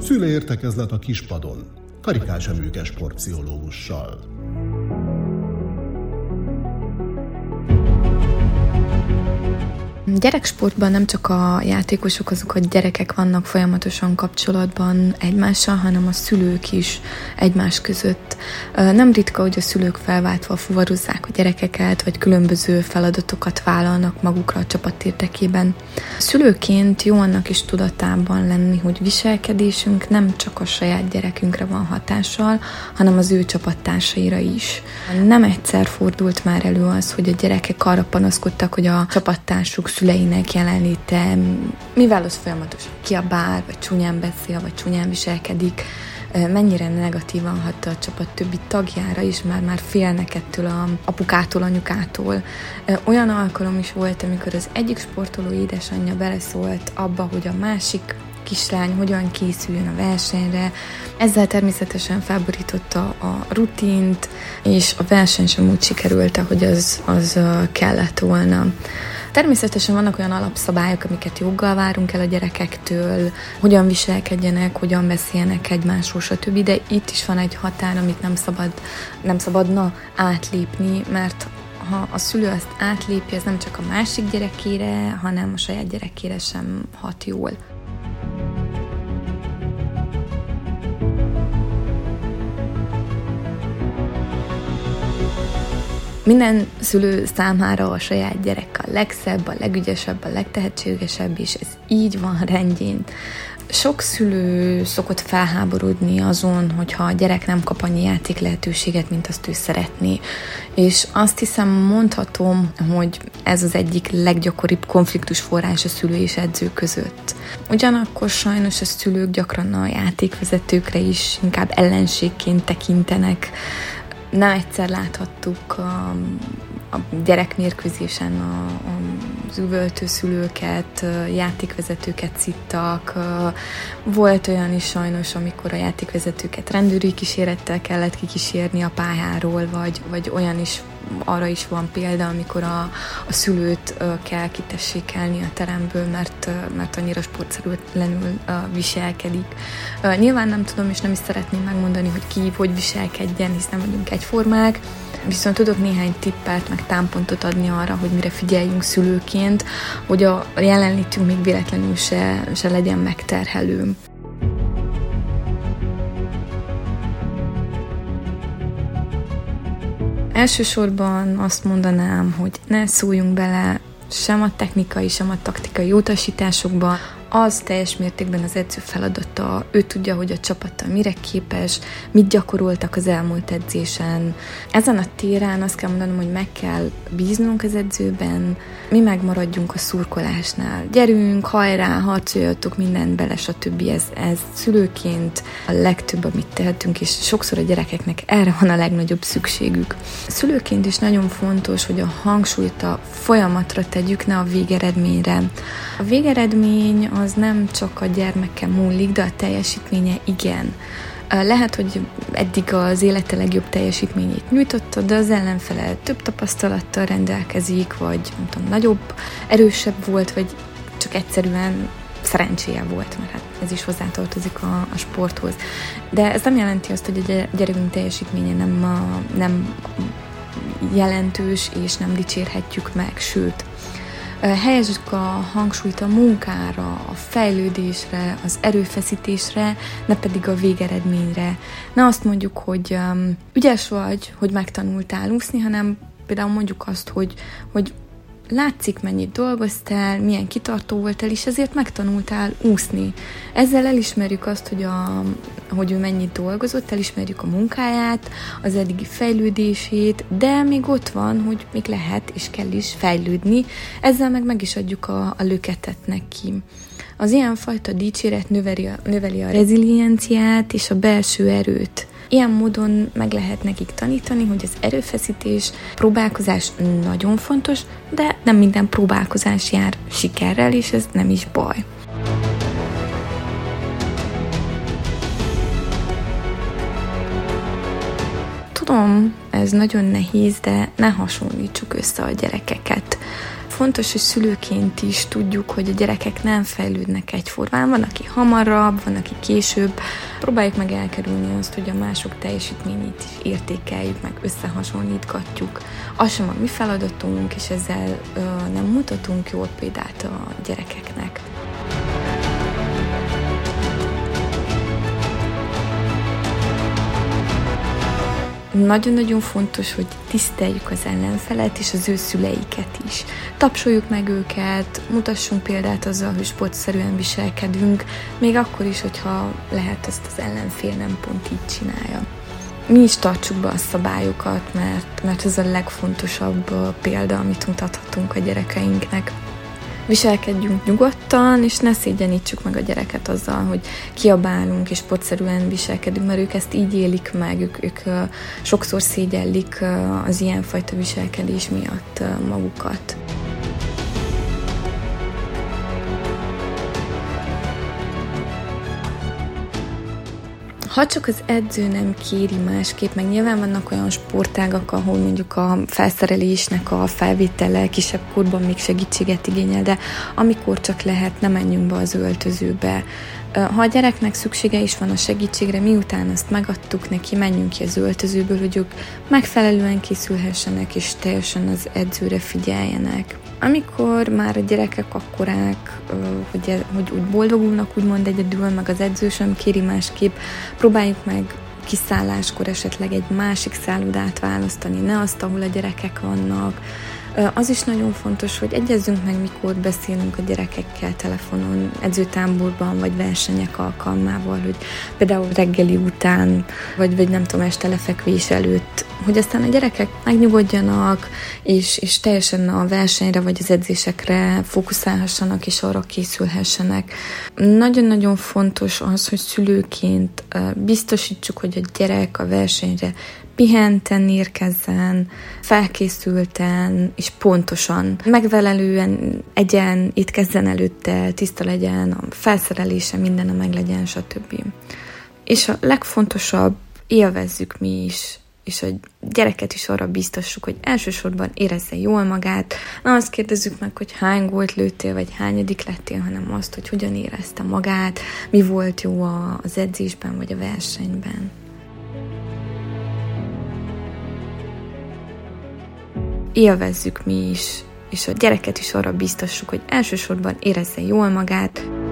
Szülőértekezlet a Kispadon, Karikás Emőke sportpszichológussal. Gyereksportban nem csak a játékosok, azok a gyerekek vannak folyamatosan kapcsolatban egymással, hanem a szülők is egymás között. Nem ritka, hogy a szülők felváltva fuvarozzák a gyerekeket, vagy különböző feladatokat vállalnak magukra a csapat érdekében. Szülőként jó annak is tudatában lenni, hogy viselkedésünk nem csak a saját gyerekünkre van hatással, hanem az ő csapattársaira is. Nem egyszer fordult már elő az, hogy a gyerekek arra panaszkodtak, hogy a csapattársuk szüleinek jelenléte, mivel az folyamatosan kiabál, vagy csúnyán beszél, vagy csúnyán viselkedik, mennyire negatívan hatta a csapat többi tagjára is, már félnek ettől a apukától, anyukától. Olyan alkalom is volt, amikor az egyik sportoló édesanyja beleszólt abba, hogy a másik kislány hogyan készüljön a versenyre. Ezzel természetesen felborította a rutint, és a verseny sem úgy sikerült, ahogy az kellett volna. Természetesen vannak olyan alapszabályok, amiket joggal várunk el a gyerekektől, hogyan viselkedjenek, hogyan beszéljenek egymásról, stb. De itt is van egy határ, amit nem szabadna átlépni, mert ha a szülő ezt átlépi, ez nem csak a másik gyerekére, hanem a saját gyerekére sem hat jól. Minden szülő számára a saját gyerek a legszebb, a legügyesebb, a legtehetségesebb, és ez így van rendjén. Sok szülő szokott felháborodni azon, hogyha a gyerek nem kap annyi játék lehetőséget, mint azt ő szeretné. És azt hiszem, mondhatom, hogy ez az egyik leggyakoribb konfliktus forrás a szülő és edző között. Ugyanakkor sajnos a szülők gyakran a játékvezetőkre is inkább ellenségként tekintenek. Nem egyszer láthattuk a gyerekmérkőzésen az üvöltő szülőket, játékvezetőket szittak. Volt olyan is sajnos, amikor a játékvezetőket rendőri kísérettel kellett kikísérni a pályáról, vagy olyan is, arra is van példa, amikor a szülőt kell kitessékelni a teremből, mert annyira sportszerűtlenül viselkedik. Nyilván nem tudom, és nem is szeretném megmondani, hogy ki hogy viselkedjen, hisz nem vagyunk egyformák, viszont tudok néhány tippet, meg támpontot adni arra, hogy mire figyeljünk szülőként, hogy a jelenlétünk még véletlenül se legyen megterhelő. Elsősorban azt mondanám, hogy ne szóljunk bele sem a technikai, sem a taktikai utasításokba. Az teljes mértékben az edző feladata, ő tudja, hogy a csapata mire képes, mit gyakoroltak az elmúlt edzésen. Ezen a téren azt kell mondanom, hogy meg kell bíznunk az edzőben, mi megmaradjunk a szurkolásnál. Gyerünk, hajrá, harcoljatok, mindent bele, stb. Ez szülőként a legtöbb, amit tehetünk, és sokszor a gyerekeknek erre van a legnagyobb szükségük. Szülőként is nagyon fontos, hogy a hangsúlyt a folyamatra tegyük, ne a végeredményre. A végeredmény az nem csak a gyermeken múlik, de a teljesítménye igen. Lehet, hogy eddig az élete legjobb teljesítményét nyújtotta, de az ellenfele több tapasztalattal rendelkezik, vagy nem tudom, nagyobb, erősebb volt, vagy csak egyszerűen szerencséje volt, mert hát ez is hozzátartozik a sporthoz. De ez nem jelenti azt, hogy a gyerekünk teljesítménye nem jelentős, és nem dicsérhetjük meg, sőt, helyezzük a hangsúlyt a munkára, a fejlődésre, az erőfeszítésre, ne pedig a végeredményre. Ne azt mondjuk, hogy ügyes vagy, hogy megtanultál úszni, hanem például mondjuk azt, hogy látszik, mennyit dolgoztál, milyen kitartó voltál, és ezért megtanultál úszni. Ezzel elismerjük azt, hogy ő mennyit dolgozott, elismerjük a munkáját, az eddigi fejlődését, de még ott van, hogy még lehet és kell is fejlődni, ezzel meg is adjuk a löketet neki. Az ilyenfajta dicséret növeli a rezilienciát és a belső erőt. Ilyen módon meg lehet nekik tanítani, hogy az erőfeszítés, próbálkozás nagyon fontos, de nem minden próbálkozás jár sikerrel, és ez nem is baj. Tudom, ez nagyon nehéz, de ne hasonlítsuk össze a gyerekeket. fontos, hogy szülőként is tudjuk, hogy a gyerekek nem fejlődnek egyformán. Van, aki hamarabb, van, aki később. Próbáljuk meg elkerülni azt, hogy a mások teljesítményét is értékeljük, meg összehasonlítgatjuk. Az sem a mi feladatunk, és ezzel nem mutatunk jó példát a gyerekeknek. Nagyon-nagyon fontos, hogy tiszteljük az ellenfelet és az ő szüleiket is. Tapsoljuk meg őket, mutassunk példát azzal, hogy sportszerűen viselkedünk, még akkor is, hogyha lehet ezt az ellenfél nem pont így csinálja. Mi is tartsuk be a szabályokat, mert ez a legfontosabb példa, amit mutathatunk a gyerekeinknek. Viselkedjünk nyugodtan, és ne szégyenítsük meg a gyereket azzal, hogy kiabálunk és sportszerűen viselkedünk, mert ők ezt így élik meg, ők sokszor szégyellik az ilyenfajta viselkedés miatt magukat. Ha csak az edző nem kéri másképp, meg nyilván vannak olyan sportágak, ahol mondjuk a felszerelésnek a felvétele kisebb korban még segítséget igényel, de amikor csak lehet, ne menjünk be az öltözőbe. Ha a gyereknek szüksége is van a segítségre, miután azt megadtuk neki, menjünk ki az öltözőből, hogy ők megfelelően készülhessenek, és teljesen az edzőre figyeljenek. Amikor már a gyerekek akkorák, hogy úgy boldogulnak, úgymond egyedül, meg az edző sem kéri másképp, próbáljuk meg kiszálláskor esetleg egy másik szállodát választani, ne azt, ahol a gyerekek vannak. Az is nagyon fontos, hogy egyezzünk meg, mikor beszélünk a gyerekekkel telefonon, edzőtáborban, vagy versenyek alkalmával, hogy például reggeli után, vagy nem tudom, este lefekvés előtt, hogy aztán a gyerekek megnyugodjanak, és teljesen a versenyre, vagy az edzésekre fókuszálhassanak, és arra készülhessenek. Nagyon-nagyon fontos az, hogy szülőként biztosítsuk, hogy a gyerek a versenyre pihenten érkezzen, felkészülten és pontosan, megfelelően egyen, étkezzen előtte, tiszta legyen, a felszerelése, mindene meg legyen, stb. És a legfontosabb, élvezzük mi is, és a gyereket is arra biztassuk, hogy elsősorban érezze jól magát. Nem azt kérdezzük meg, hogy hány gólt lőttél, vagy hányadik lettél, hanem azt, hogy hogyan érezte magát, mi volt jó az edzésben, vagy a versenyben. Élvezzük mi is, és a gyereket is arra biztassuk, hogy elsősorban érezze jól magát,